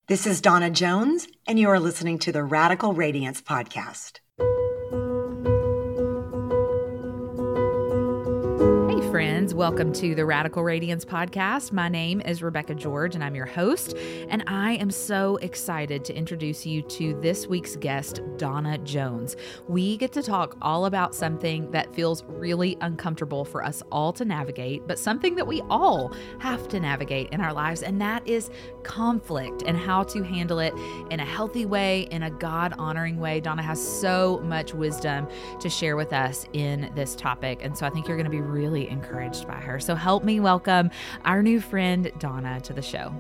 This is Donna Jones, and you are listening to the Radical Radiance Podcast. Friends, welcome to the Radical Radiance Podcast. My name is Rebecca George, and I'm your host, and I am so excited to introduce you to this week's guest, Donna Jones. We get to talk all about something that feels really uncomfortable for us all to navigate, but something that we all have to navigate in our lives, and that is conflict and how to handle it in a healthy way, in a God-honoring way. Donna has so much wisdom to share with us in this topic, and so I think you're going to be really encouraged by her. So help me welcome our new friend, Donna, to the show.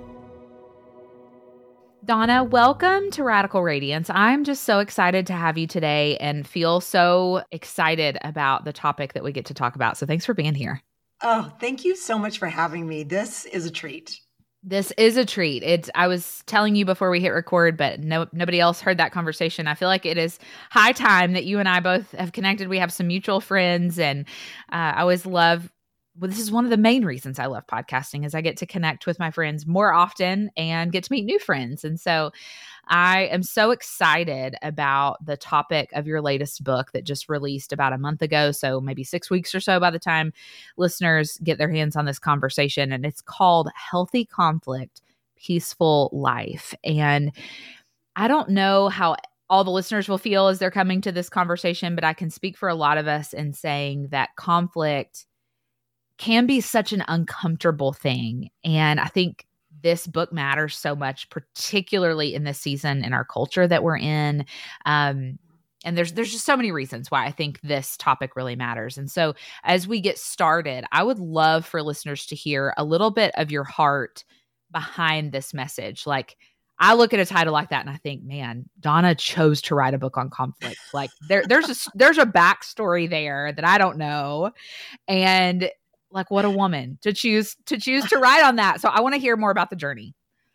Donna, welcome to Radical Radiance. I'm just so excited to have you today and feel so excited about the topic that we get to talk about. So thanks for being here. Oh, thank you so much for having me. This is a treat. This is a treat. I was telling you before we hit record, but nobody else heard that conversation. I feel like it is high time that you and I both have connected. We have some mutual friends, and I always love. Well, this is one of the main reasons I love podcasting is I get to connect with my friends more often and get to meet new friends. And so I am so excited about the topic of your latest book that just released about a month ago. So maybe 6 weeks or so by the time listeners get their hands on this conversation. And it's called Healthy Conflict, Peaceful Life. And I don't know how all the listeners will feel as they're coming to this conversation, but I can speak for a lot of us in saying that conflict can be such an uncomfortable thing. And I think this book matters so much, particularly in this season in our culture that we're in. And there's just so many reasons why I think this topic really matters. And so as we get started, I would love for listeners to hear a little bit of your heart behind this message. Like, I look at a title like that and I think, man, Donna chose to write a book on conflict. Like there's a backstory there that I don't know. And like, what a woman to choose to write on that. So I want to hear more about the journey.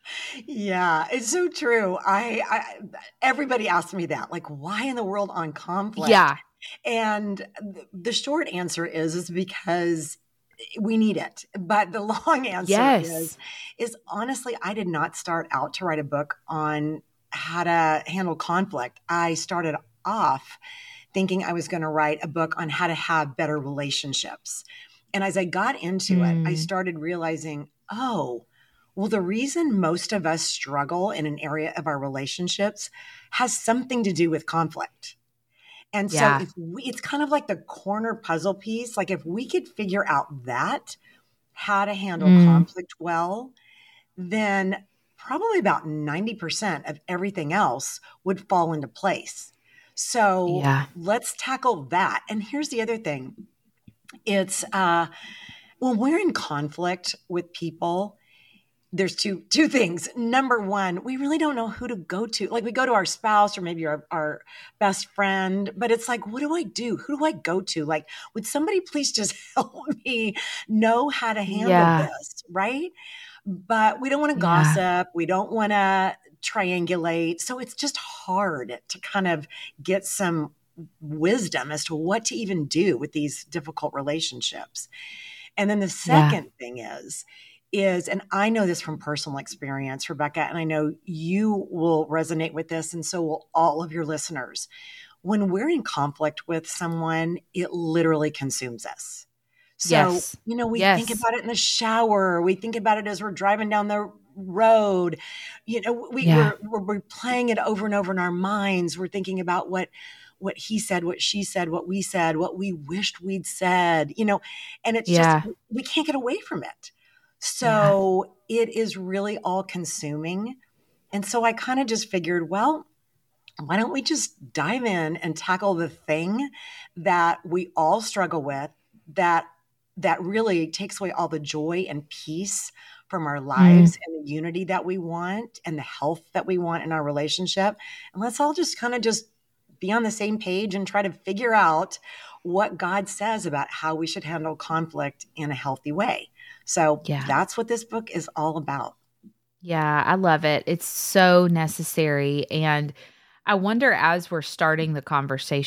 Yeah, it's so true. I everybody asks me that, like, why in the world on conflict? Yeah. And the short answer is because we need it. But the long answer is honestly, I did not start out to write a book on how to handle conflict. I started off thinking I was going to write a book on how to have better relationships. And as I got into it, I started realizing, oh, well, the reason most of us struggle in an area of our relationships has something to do with conflict. And so it's kind of like the corner puzzle piece. Like if we could figure out that, how to handle conflict well, then probably about 90% of everything else would fall into place. So let's tackle that. And here's the other thing. It's when we're in conflict with people, there's two things. Number one, we really don't know who to go to. Like we go to our spouse or maybe our best friend, but it's like, what do I do? Who do I go to? Like, would somebody please just help me know how to handle this, right? But we don't want to gossip. We don't want to triangulate. So it's just hard to kind of get some wisdom as to what to even do with these difficult relationships. And then the second thing is, and I know this from personal experience, Rebecca, and I know you will resonate with this, and so will all of your listeners. When we're in conflict with someone, it literally consumes us. So, we think about it in the shower. We think about it as we're driving down the road. We're playing it over and over in our minds. We're thinking about what he said, what she said, what we said, what we wished we'd said, and it's just, we can't get away from it. So it is really all consuming. And so I kind of just figured, well, why don't we just dive in and tackle the thing that we all struggle with, that really takes away all the joy and peace from our lives and the unity that we want and the health that we want in our relationship. And let's all just kind of just be on the same page and try to figure out what God says about how we should handle conflict in a healthy way. So that's what this book is all about. Yeah, I love it. It's so necessary. And I wonder, as we're starting the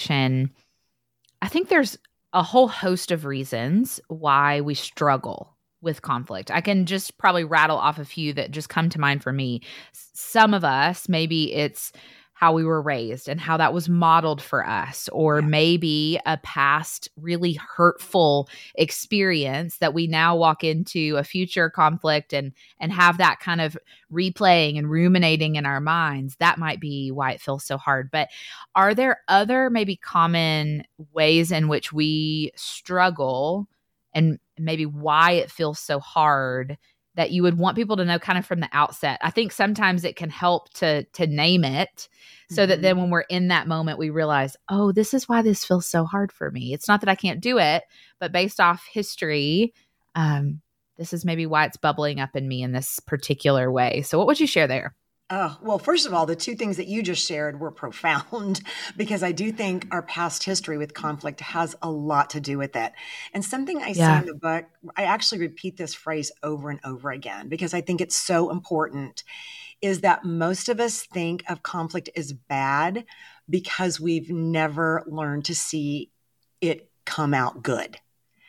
conversation, I think there's a whole host of reasons why we struggle with conflict. I can just probably rattle off a few that just come to mind for me. Some of us, maybe it's how we were raised and how that was modeled for us, or maybe a past really hurtful experience that we now walk into a future conflict and have that kind of replaying and ruminating in our minds. That might be why it feels so hard. But are there other maybe common ways in which we struggle, and maybe why it feels so hard, that you would want people to know kind of from the outset? I think sometimes it can help to name it, so that then when we're in that moment, we realize, oh, this is why this feels so hard for me. It's not that I can't do it, but based off history, this is maybe why it's bubbling up in me in this particular way. So what would you share there? Oh, well, first of all, the two things that you just shared were profound, because I do think our past history with conflict has a lot to do with it. And something I say in the book, I actually repeat this phrase over and over again, because I think it's so important, is that most of us think of conflict as bad because we've never learned to see it come out good.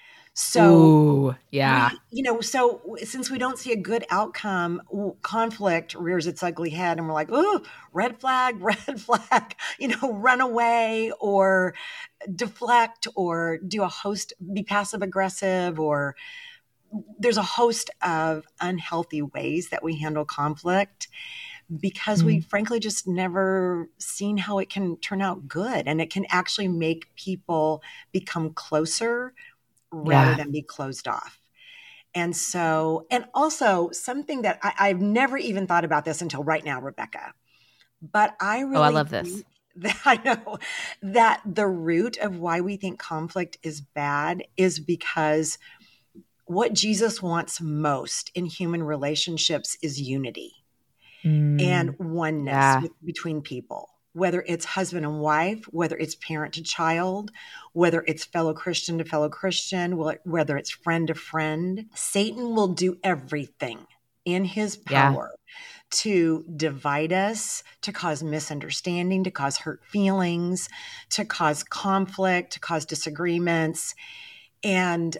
So, so since we don't see a good outcome, conflict rears its ugly head, and we're like, oh, red flag, run away or deflect or be passive aggressive, or there's a host of unhealthy ways that we handle conflict, because we frankly just never seen how it can turn out good, and it can actually make people become closer rather than be closed off. And so, and also something that I've never even thought about this until right now, Rebecca, but I love this. I know that the root of why we think conflict is bad is because what Jesus wants most in human relationships is unity and oneness between people, whether it's husband and wife, whether it's parent to child, whether it's fellow Christian to fellow Christian, whether it's friend to friend. Satan will do everything in his power to divide us, to cause misunderstanding, to cause hurt feelings, to cause conflict, to cause disagreements. And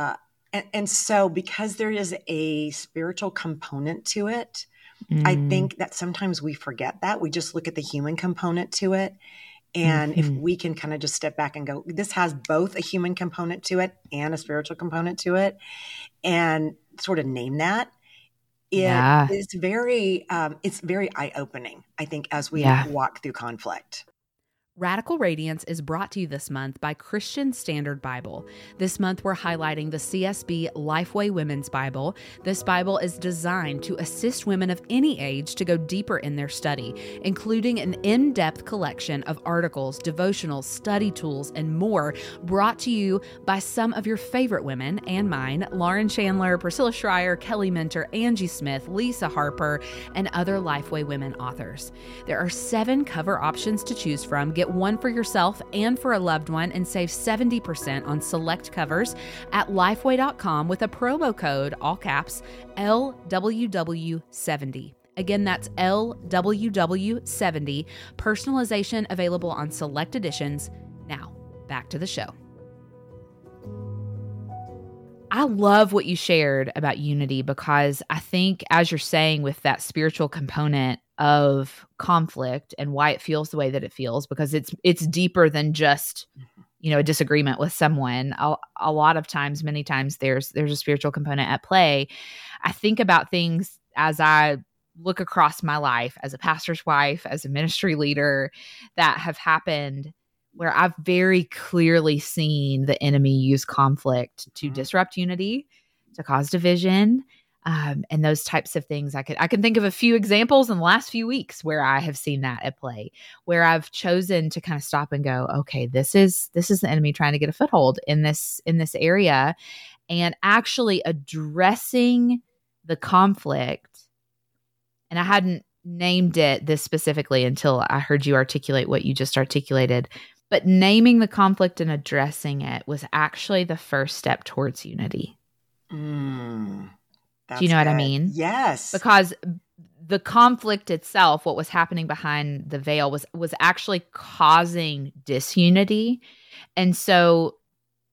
so because there is a spiritual component to it, I think that sometimes we forget that. We just look at the human component to it. And if we can kind of just step back and go, this has both a human component to it and a spiritual component to it, and sort of name that, it's very eye-opening, I think, as we walk through conflict. Radical Radiance is brought to you this month by Christian Standard Bible. This month, we're highlighting the CSB Lifeway Women's Bible. This Bible is designed to assist women of any age to go deeper in their study, including an in-depth collection of articles, devotionals, study tools, and more, brought to you by some of your favorite women and mine: Lauren Chandler, Priscilla Schreier, Kelly Minter, Angie Smith, Lisa Harper, and other Lifeway Women authors. There are 7 cover options to choose from. Get one for yourself and for a loved one, and save 70% on select covers at lifeway.com with a promo code, all caps, LWW70. Again, that's LWW70. Personalization available on select editions. Now, back to the show. I love what you shared about unity, because I think, as you're saying, with that spiritual component of conflict and why it feels the way that it feels, because it's deeper than just, a disagreement with someone. A lot of times, many times, there's a spiritual component at play. I think about things as I look across my life as a pastor's wife, as a ministry leader, that have happened where I've very clearly seen the enemy use conflict to disrupt unity, to cause division, and those types of things. I can think of a few examples in the last few weeks where I have seen that at play, where I've chosen to kind of stop and go, okay, this is the enemy trying to get a foothold in this area, and actually addressing the conflict. And I hadn't named it this specifically until I heard you articulate what you just articulated. But naming the conflict and addressing it was actually the first step towards unity. Do you know what I mean? Yes. Because the conflict itself, what was happening behind the veil, was actually causing disunity. And so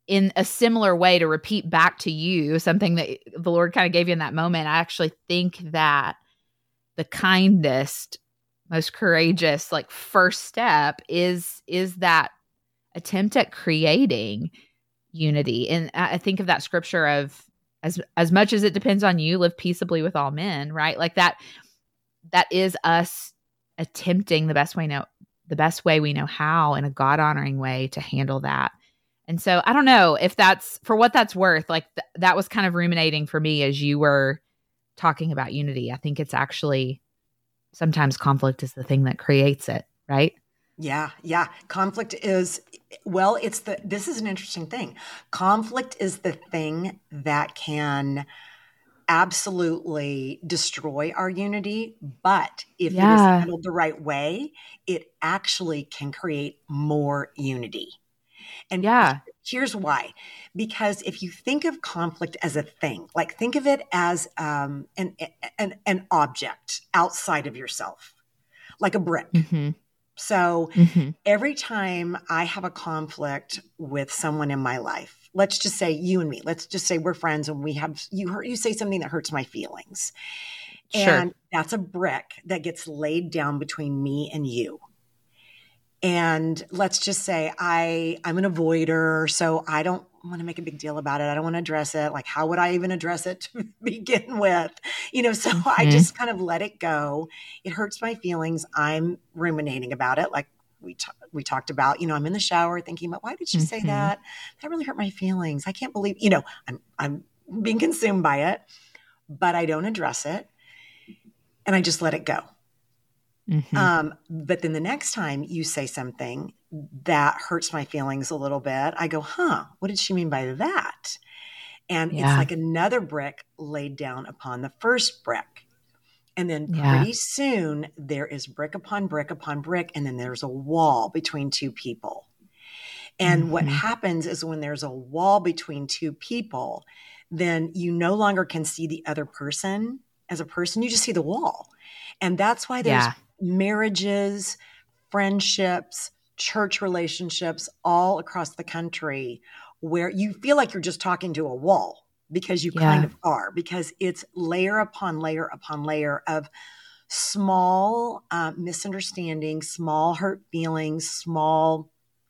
in a similar way, to repeat back to you something that the Lord kind of gave you in that moment, I actually think that the kindest, most courageous, like, first step is that attempt at creating unity. And I think of that scripture of, as much as it depends on you, live peaceably with all men, right? Like that is us attempting the best way we know how, in a God-honoring way, to handle that. And so I don't know if that's, for what that's worth, like that was kind of ruminating for me as you were talking about unity. I think it's actually, sometimes conflict is the thing that creates it, right? Yeah. Conflict is, well, this is an interesting thing. Conflict is the thing that can absolutely destroy our unity, but if it is handled the right way, it actually can create more unity. And here's why. Because if you think of conflict as a thing, like think of it as an object outside of yourself, like a brick. Mm-hmm. So every time I have a conflict with someone in my life, let's just say you and me, let's just say we're friends and you say something that hurts my feelings. Sure. And that's a brick that gets laid down between me and you. And let's just say I'm an avoider, so I don't want to make a big deal about it. I don't want to address it. Like, how would I even address it to begin with? So I just kind of let it go. It hurts my feelings. I'm ruminating about it. Like we talked about, I'm in the shower thinking about, why did she say that? That really hurt my feelings. I can't believe, I'm being consumed by it, but I don't address it. And I just let it go. But then the next time you say something that hurts my feelings a little bit, I go, what did she mean by that? And it's like another brick laid down upon the first brick. And then pretty soon there is brick upon brick upon brick. And then there's a wall between two people. And what happens is when there's a wall between two people, then you no longer can see the other person as a person. You just see the wall. And that's why there's marriages, friendships, church relationships all across the country where you feel like you're just talking to a wall, because you kind of are, because it's layer upon layer upon layer of small misunderstandings, small hurt feelings, small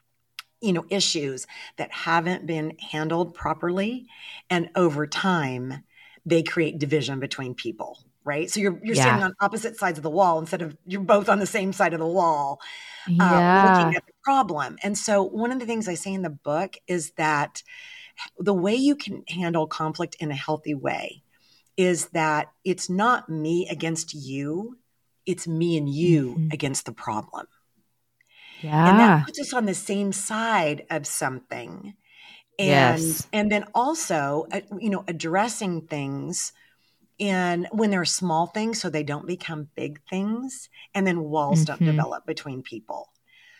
issues that haven't been handled properly. And over time, they create division between people. Right. So you're standing on opposite sides of the wall instead of you're both on the same side of the wall, looking at the problem. And so one of the things I say in the book is that the way you can handle conflict in a healthy way is that it's not me against you. It's me and you against the problem. Yeah. And that puts us on the same side of something. And then also, addressing things. And when they're small things, so they don't become big things, and then walls don't develop between people.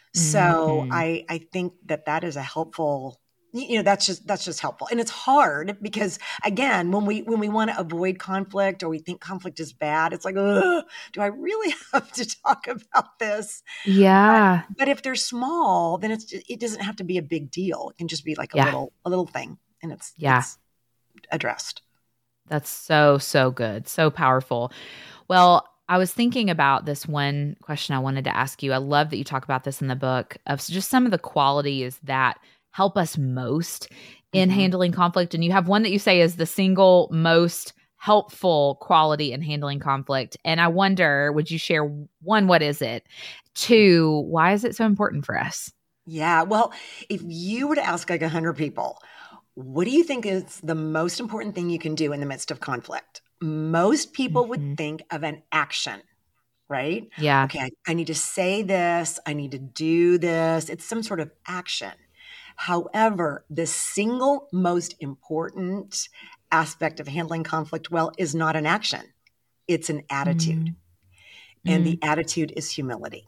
So I think that is a helpful, that's just helpful. And it's hard because, again, when we want to avoid conflict or we think conflict is bad, it's like, ugh, do I really have to talk about this? Yeah. But if they're small, then it doesn't have to be a big deal. It can just be like a little thing, and it's addressed. That's so, so good. So powerful. Well, I was thinking about this one question I wanted to ask you. I love that you talk about this in the book, of just some of the qualities that help us most in handling conflict. And you have one that you say is the single most helpful quality in handling conflict. And I wonder, would you share, one, what is it? Two, why is it so important for us? Yeah. Well, if you were to ask like 100 people, what do you think is the most important thing you can do in the midst of conflict? Most people would think of an action, right? Yeah. Okay, I need to say this. I need to do this. It's some sort of action. However, the single most important aspect of handling conflict well is not an action. It's an attitude. And the attitude is humility.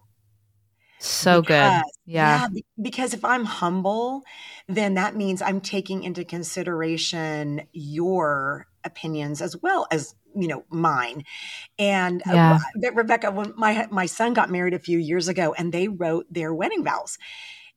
So good. Yeah. Because if I'm humble, then that means I'm taking into consideration your opinions as well as, mine. And Rebecca, when my son got married a few years ago, and they wrote their wedding vows.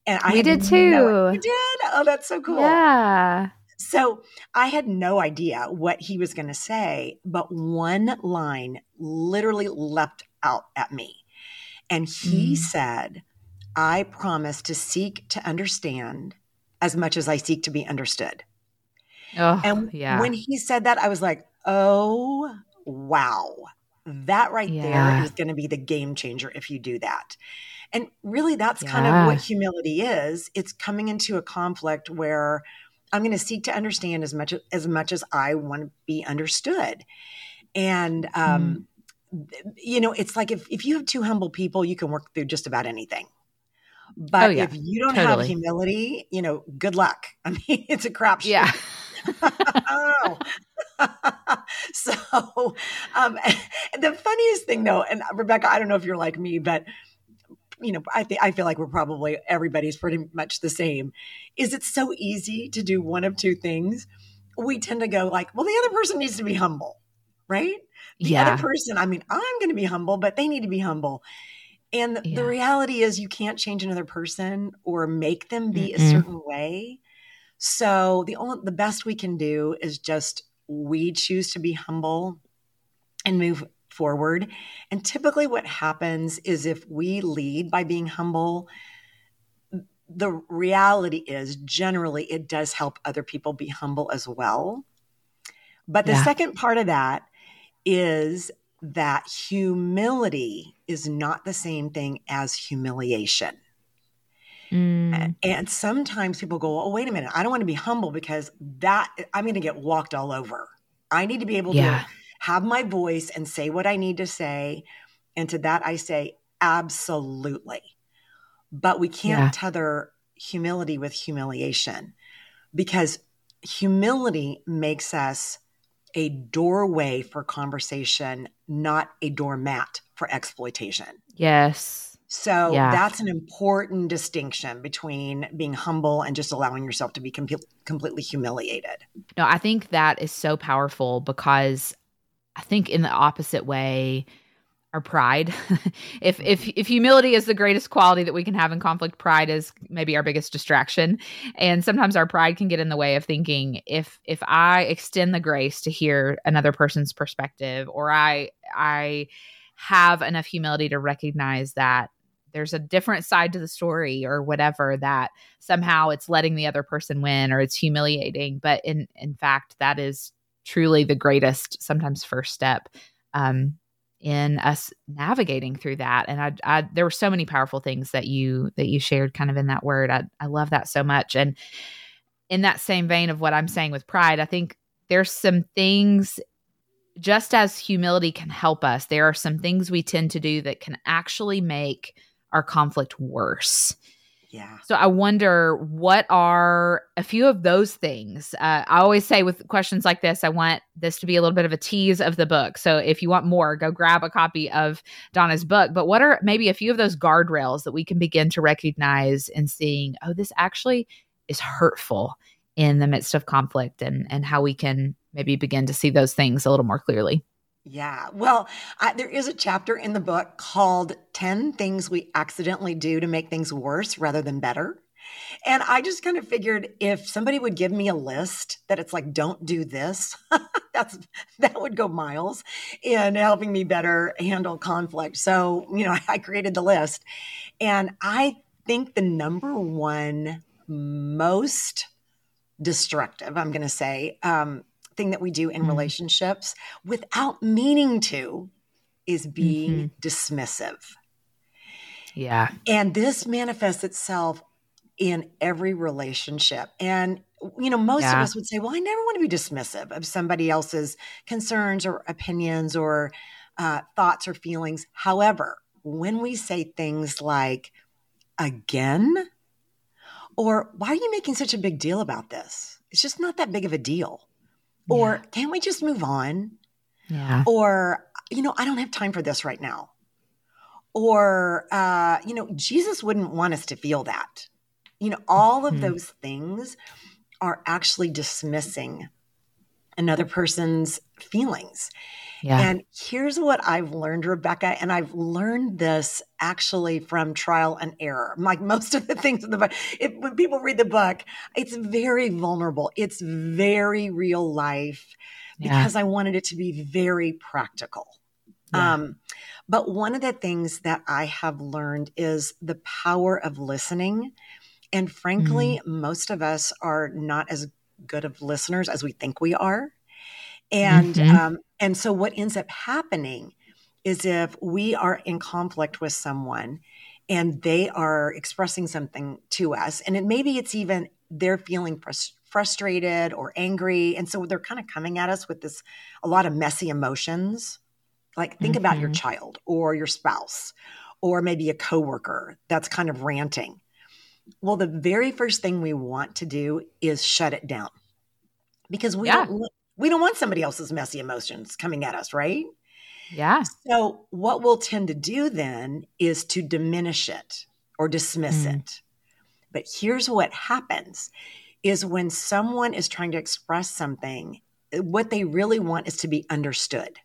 And I we did too. You did? Oh, that's so cool. Yeah. So I had no idea what he was going to say, but one line literally leapt out at me. And he said, I promise to seek to understand as much as I seek to be understood. Oh, and yeah. when he said that, I was like, oh, wow. That right there is going to be the game changer if you do that. And really, that's kind of what humility is. It's coming into a conflict where I'm going to seek to understand as much as I want to be understood. And, it's like if you have two humble people, you can work through just about anything. But if you don't have humility, good luck. I mean, it's a crapshoot. Yeah. Oh. So the funniest thing though, and Rebecca, I don't know if you're like me, but I feel like everybody's pretty much the same, is it's so easy to do one of two things. We tend to go like, well, the other person needs to be humble, right? The other person, I'm going to be humble, but they need to be humble. And the reality is you can't change another person or make them be a certain way. So the best we can do is just we choose to be humble and move forward. And typically what happens is if we lead by being humble, the reality is generally it does help other people be humble as well. But the second part of that is that humility is not the same thing as humiliation. And sometimes people go, oh, wait a minute, I don't want to be humble because I'm going to get walked all over. I need to be able to have my voice and say what I need to say. And to that I say, absolutely. But we can't tether humility with humiliation, because humility makes us a doorway for conversation, not a doormat for exploitation. Yes. So that's an important distinction between being humble and just allowing yourself to be completely humiliated. No, I think that is so powerful, because I think in the opposite way, our pride, if humility is the greatest quality that we can have in conflict, pride is maybe our biggest distraction. And sometimes our pride can get in the way of thinking, if I extend the grace to hear another person's perspective, or I have enough humility to recognize that there's a different side to the story or whatever, that somehow it's letting the other person win or it's humiliating. But in fact, that is truly the greatest, sometimes first step in us navigating through that. And I there were so many powerful things that you shared kind of in that word. I love that so much. And in that same vein of what I'm saying with pride, I think there's some things, just as humility can help us, there are some things we tend to do that can actually make our conflict worse. Yeah. So I wonder, what are a few of those things? I always say with questions like this, I want this to be a little bit of a tease of the book. So if you want more, go grab a copy of Donna's book. But what are maybe a few of those guardrails that we can begin to recognize and seeing, oh, this actually is hurtful in the midst of conflict, and how we can maybe begin to see those things a little more clearly? Yeah. Well, there is a chapter in the book called 10 Things We Accidentally Do to Make Things Worse Rather Than Better. And I just kind of figured if somebody would give me a list that it's like, don't do this, that would go miles in helping me better handle conflict. So, I created the list. And I think the number one most destructive, I'm going to say, thing that we do in relationships without meaning to is being dismissive. Yeah. And this manifests itself in every relationship. And, most of us would say, well, I never want to be dismissive of somebody else's concerns or opinions or thoughts or feelings. However, when we say things like, again, or why are you making such a big deal about this? It's just not that big of a deal. Or can't we just move on? Yeah. Or, I don't have time for this right now. Or, Jesus wouldn't want us to feel that. All of those things are actually dismissing another person's feelings. Yeah. And here's what I've learned, Rebecca, and I've learned this actually from trial and error. Like most of the things in the book, when people read the book, it's very vulnerable. It's very real life because I wanted it to be very practical. Yeah. But one of the things that I have learned is the power of listening. And frankly, most of us are not as good of listeners as we think we are. And so what ends up happening is if we are in conflict with someone and they are expressing something to us, and maybe it's even they're feeling frustrated or angry. And so they're kind of coming at us with a lot of messy emotions. Like think about your child or your spouse or maybe a coworker that's kind of ranting. Well, the very first thing we want to do is shut it down because we don't want somebody else's messy emotions coming at us, right? Yeah. So what we'll tend to do then is to diminish it or dismiss it. But here's what happens is when someone is trying to express something, what they really want is to be understood.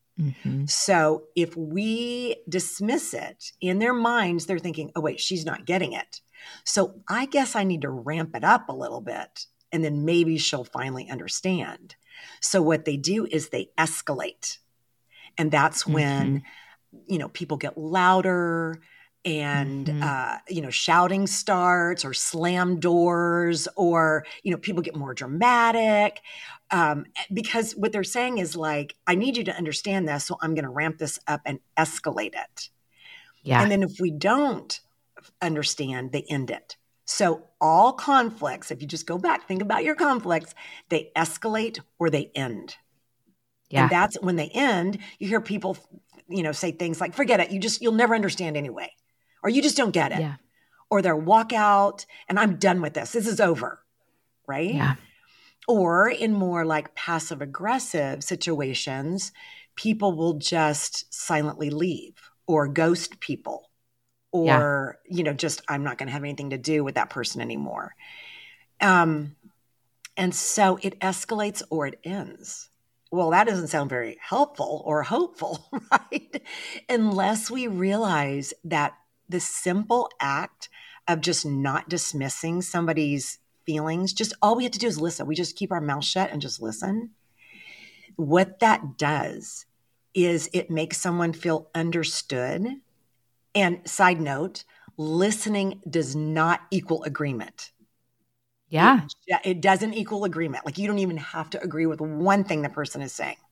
So if we dismiss it, in their minds, they're thinking, oh, wait, she's not getting it. So I guess I need to ramp it up a little bit, and then maybe she'll finally understand. So what they do is they escalate. And that's when, people get louder and, shouting starts or slam doors or, people get more dramatic. Because what they're saying is like, I need you to understand this, so I'm going to ramp this up and escalate it. Yeah. And then if we don't understand, they end it. So all conflicts, if you just go back, think about your conflicts, they escalate or they end. Yeah. And that's when they end, you hear people, say things like, forget it, you'll never understand anyway. Or you just don't get it. Yeah. Or they'll walk out and I'm done with this. This is over. Right? Yeah. Or in more like passive aggressive situations, people will just silently leave or ghost people or, just, I'm not going to have anything to do with that person anymore. And so it escalates or it ends. Well, that doesn't sound very helpful or hopeful, right? Unless we realize that the simple act of just not dismissing somebody's feelings, just all we have to do is listen. We just keep our mouth shut and just listen. What that does is it makes someone feel understood. And side note, listening does not equal agreement. Yeah. It doesn't equal agreement. Like you don't even have to agree with one thing the person is saying.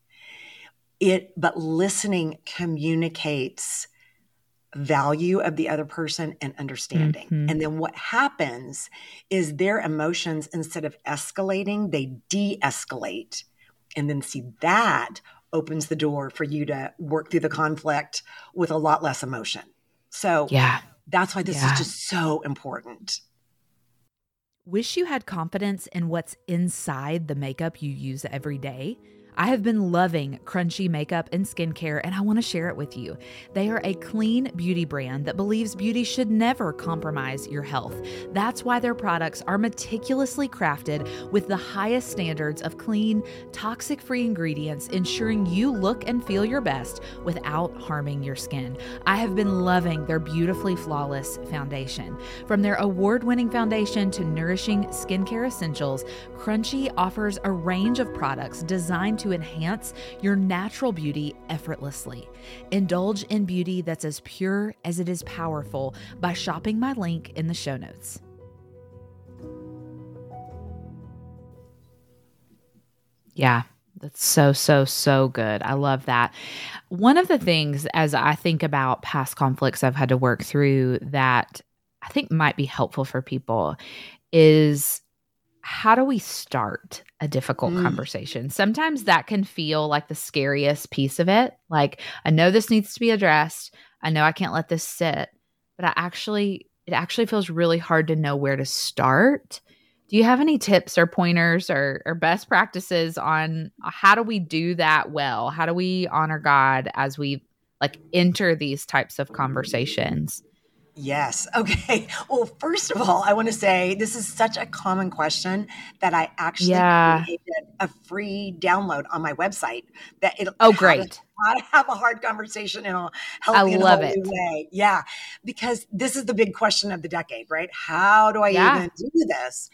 But listening communicates value of the other person and understanding. And then what happens is their emotions, instead of escalating, they de-escalate. And then see that opens the door for you to work through the conflict with a lot less emotion. So that's why this is just so important. Wish you had confidence in what's inside the makeup you use every day? I have been loving Crunchy makeup and skincare, and I want to share it with you. They are a clean beauty brand that believes beauty should never compromise your health. That's why their products are meticulously crafted with the highest standards of clean, toxic-free ingredients, ensuring you look and feel your best without harming your skin. I have been loving their beautifully flawless foundation. From their award-winning foundation to nourishing skincare essentials, Crunchy offers a range of products designed to enhance your natural beauty effortlessly. Indulge in beauty that's as pure as it is powerful by shopping my link in the show notes. Yeah, that's so good. I love that. One of the things as I think about past conflicts I've had to work through that I think might be helpful for people is how do we start a difficult conversation? Sometimes that can feel like the scariest piece of it. Like, I know this needs to be addressed. I know I can't let this sit, but it actually feels really hard to know where to start. Do you have any tips or pointers or best practices on how do we do that well? How do we honor God as we enter these types of conversations? Yes. Okay. Well, first of all, I want to say this is such a common question that I actually created a free download on my website that it'll great. How to have a hard conversation in a healthy and holy way. Yeah. Because this is the big question of the decade, right? How do I even do this?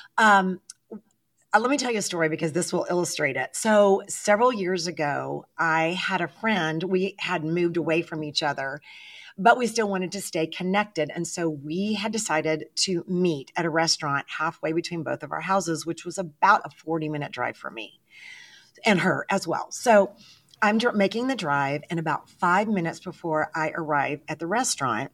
Let me tell you a story because this will illustrate it. So several years ago, I had a friend. We had moved away from each other, but we still wanted to stay connected. And so we had decided to meet at a restaurant halfway between both of our houses, which was about a 40-minute drive for me and her as well. So I'm making the drive, and about 5 minutes before I arrive at the restaurant,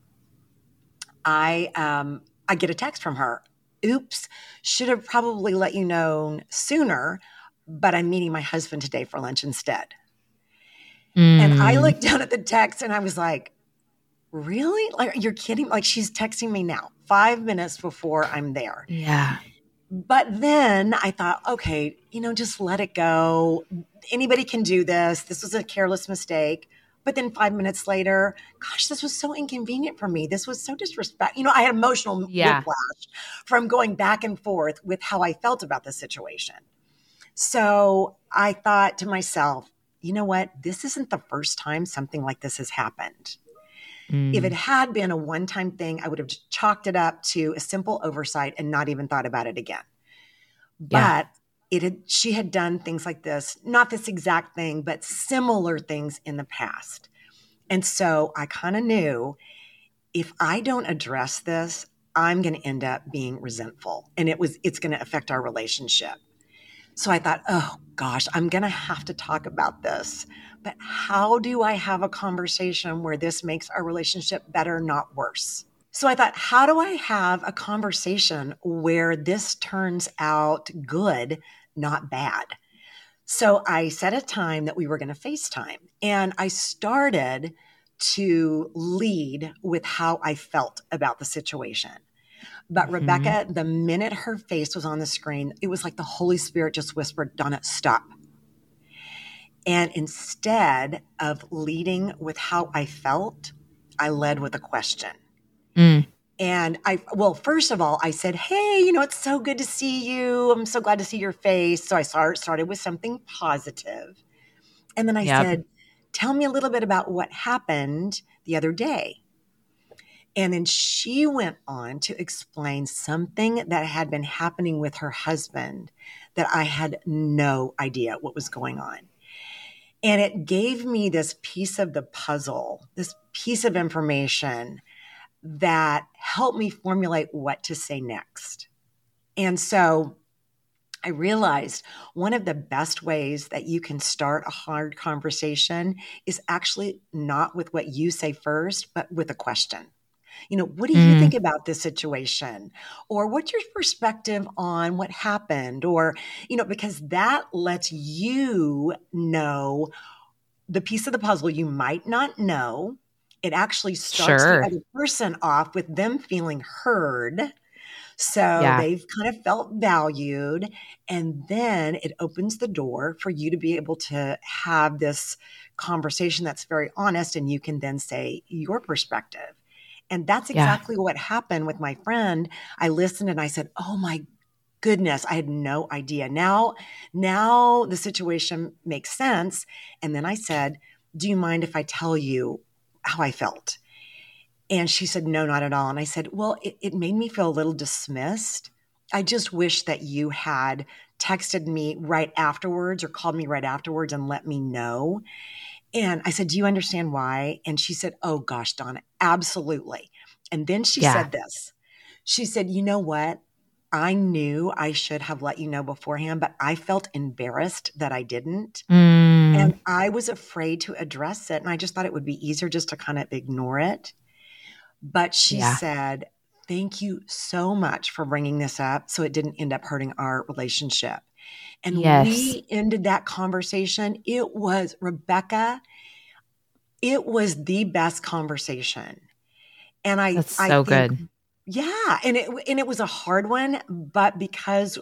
I get a text from her. Oops, should have probably let you know sooner, but I'm meeting my husband today for lunch instead. And I looked down at the text and I was like, really? Like, you're kidding? Like, she's texting me now, 5 minutes before I'm there. Yeah. But then I thought, okay, just let it go. Anybody can do this. This was a careless mistake. But then 5 minutes later, gosh, this was so inconvenient for me. This was so disrespectful. I had emotional whiplash from going back and forth with how I felt about the situation. So I thought to myself, you know what? This isn't the first time something like this has happened. If it had been a one-time thing, I would have chalked it up to a simple oversight and not even thought about it again. But she had done things like this, not this exact thing, but similar things in the past. And so I kind of knew if I don't address this, I'm going to end up being resentful, and it's going to affect our relationship. So I thought, oh gosh, I'm going to have to talk about this. But how do I have a conversation where this makes our relationship better, not worse? So I thought, how do I have a conversation where this turns out good, not bad? So I set a time that we were going to FaceTime, and I started to lead with how I felt about the situation. But Rebecca, the minute her face was on the screen, it was like the Holy Spirit just whispered, Donna, stop. And instead of leading with how I felt, I led with a question. And first of all, I said, hey, it's so good to see you. I'm so glad to see your face. So I started with something positive. And then I said, tell me a little bit about what happened the other day. And then she went on to explain something that had been happening with her husband that I had no idea what was going on. And it gave me this piece of the puzzle, this piece of information that helped me formulate what to say next. And so I realized one of the best ways that you can start a hard conversation is actually not with what you say first, but with a question. What do you think about this situation? Or what's your perspective on what happened? Or, because that lets you know the piece of the puzzle you might not know. It actually starts the other person off with them feeling heard. So they've kind of felt valued. And then it opens the door for you to be able to have this conversation that's very honest. And you can then say your perspective. And that's exactly what happened with my friend. I listened and I said, oh my goodness, I had no idea. Now the situation makes sense. And then I said, do you mind if I tell you how I felt? And she said, no, not at all. And I said, well, it made me feel a little dismissed. I just wish that you had texted me right afterwards or called me right afterwards and let me know. And I said, do you understand why? And she said, oh gosh, Donna, absolutely. And then she said this. She said, you know what? I knew I should have let you know beforehand, but I felt embarrassed that I didn't. And I was afraid to address it. And I just thought it would be easier just to kind of ignore it. But she said, thank you so much for bringing this up so it didn't end up hurting our relationship. And we ended that conversation. It was, Rebecca, it was the best conversation. And That's so good. Yeah. And it was a hard one, but because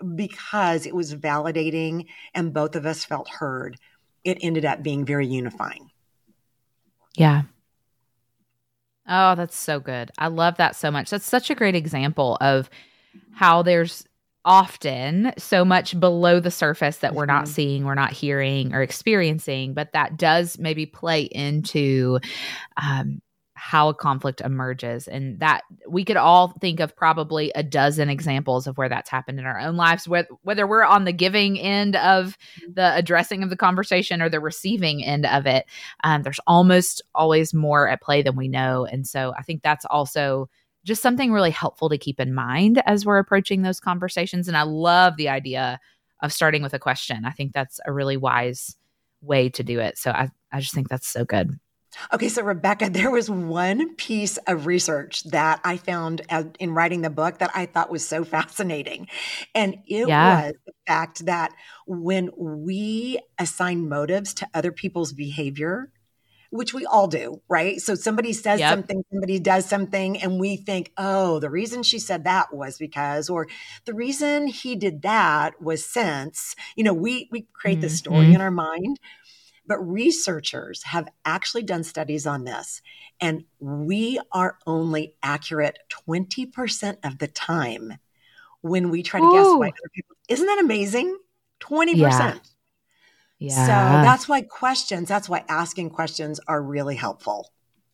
it was validating and both of us felt heard, it ended up being very unifying. Yeah. Oh, that's so good. I love that so much. That's such a great example of how there's often so much below the surface that we're not seeing, we're not hearing or experiencing, but that does maybe play into how a conflict emerges. And that we could all think of probably a dozen examples of where that's happened in our own lives, whether we're on the giving end of the addressing of the conversation or the receiving end of it. There's almost always more at play than we know. And so I think that's also just something really helpful to keep in mind as we're approaching those conversations. And I love the idea of starting with a question. I think that's a really wise way to do it. So I just think that's so good. Okay, so Rebecca, there was one piece of research that I found in writing the book that I thought was so fascinating. And it was the fact that when we assign motives to other people's behavior, which we all do, right? So somebody says something, somebody does something, and we think, oh, the reason she said that was because, or the reason he did that was since, we create this story in our mind. But researchers have actually done studies on this, and we are only accurate 20% of the time when we try to guess why other people. Isn't that amazing? 20%. Yeah. So that's why asking questions are really helpful.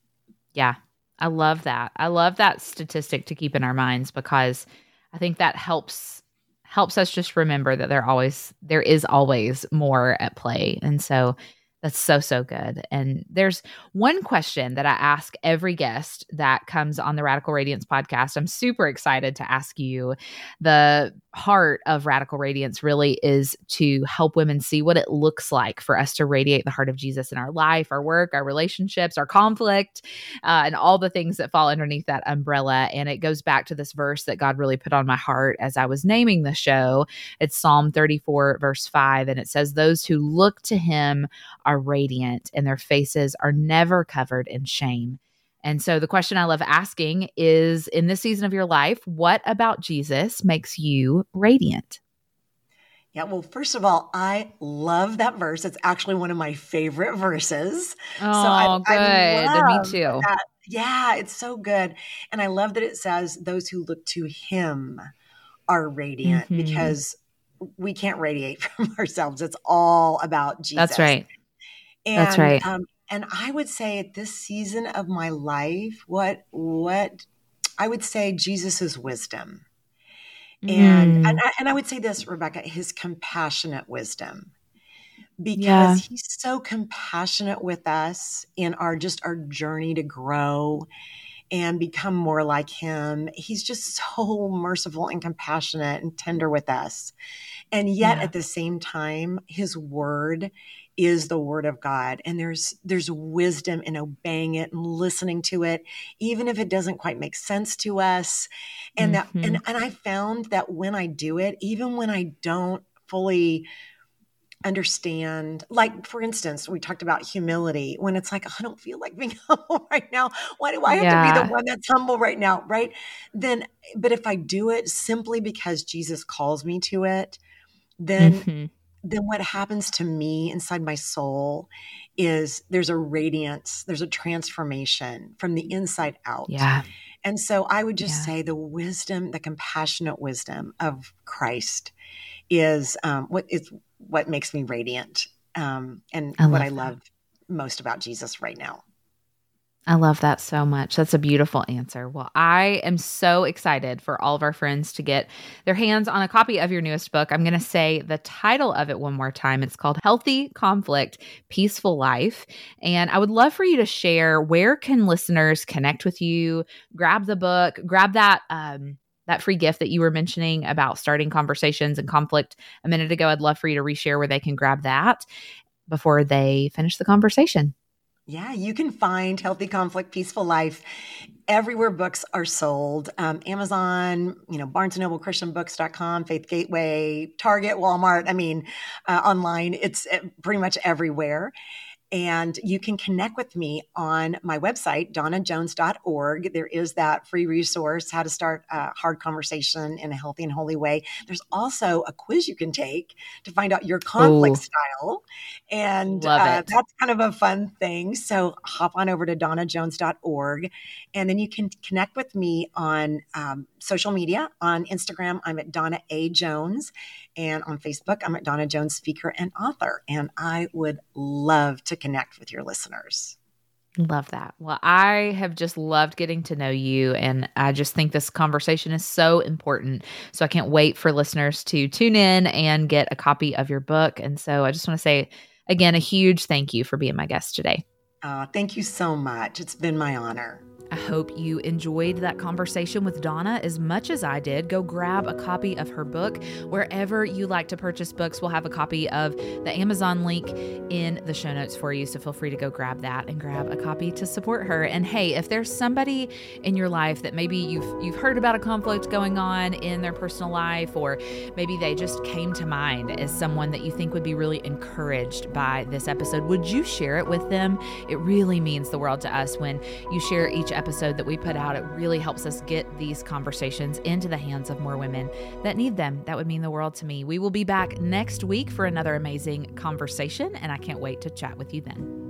Yeah. I love that. I love that statistic to keep in our minds, because I think that helps us just remember that there is always more at play. And so that's so, so good. And there's one question that I ask every guest that comes on the Radical Radiance podcast. I'm super excited to ask you. The heart of Radical Radiance really is to help women see what it looks like for us to radiate the heart of Jesus in our life, our work, our relationships, our conflict, and all the things that fall underneath that umbrella. And it goes back to this verse that God really put on my heart as I was naming the show. It's Psalm 34, verse 5. And it says, "Those who look to him are radiant, and their faces are never covered in shame." And so the question I love asking is, in this season of your life, what about Jesus makes you radiant? Yeah, well, first of all, I love that verse. It's actually one of my favorite verses. Oh, good. Me too. Yeah, it's so good. And I love that it says those who look to him are radiant, because we can't radiate from ourselves. It's all about Jesus. That's right. And, that's right. And I would say at this season of my life, what I would say Jesus's wisdom. And I would say this, Rebecca, his compassionate wisdom, because he's so compassionate with us in our journey to grow and become more like him. He's just so merciful and compassionate and tender with us. And yet at the same time, his word is the word of God. And there's wisdom in obeying it and listening to it, even if it doesn't quite make sense to us. And that, and I found that when I do it, even when I don't fully understand, like, for instance, we talked about humility, when it's like, I don't feel like being humble right now. Why do I have to be the one that's humble right now? Right. But if I do it simply because Jesus calls me to it, then what happens to me inside my soul is there's a radiance, there's a transformation from the inside out. Yeah. And so I would just say the wisdom, the compassionate wisdom of Christ is what makes me radiant, and what I love most about Jesus right now. I love that so much. That's a beautiful answer. Well, I am so excited for all of our friends to get their hands on a copy of your newest book. I'm going to say the title of it one more time. It's called Healthy Conflict, Peaceful Life. And I would love for you to share, where can listeners connect with you, grab the book, grab that free gift that you were mentioning about starting conversations and conflict a minute ago. I'd love for you to reshare where they can grab that before they finish the conversation. Yeah, you can find Healthy Conflict, Peaceful Life everywhere books are sold. Amazon, Barnes & Noble, ChristianBooks.com, Faith Gateway, Target, Walmart. Online, it's pretty much everywhere. And you can connect with me on my website, donnajones.org. There is that free resource, how to start a hard conversation in a healthy and holy way. There's also a quiz you can take to find out your conflict style. And that's kind of a fun thing. So hop on over to donnajones.org. And then you can connect with me on social media. On Instagram, I'm at Donna A. Jones. And on Facebook, I'm at Donna Jones, speaker and author. And I would love to connect with your listeners. Love that. Well, I have just loved getting to know you, and I just think this conversation is so important. So I can't wait for listeners to tune in and get a copy of your book. And so I just want to say, again, a huge thank you for being my guest today. Thank you so much. It's been my honor. I hope you enjoyed that conversation with Donna as much as I did. Go grab a copy of her book. Wherever you like to purchase books, we'll have a copy of the Amazon link in the show notes for you. So feel free to go grab that and grab a copy to support her. And hey, if there's somebody in your life that maybe you've heard about a conflict going on in their personal life, or maybe they just came to mind as someone that you think would be really encouraged by this episode, would you share it with them? It really means the world to us when you share each episode that we put out. It really helps us get these conversations into the hands of more women that need them. That would mean the world to me. We will be back next week for another amazing conversation, and I can't wait to chat with you then.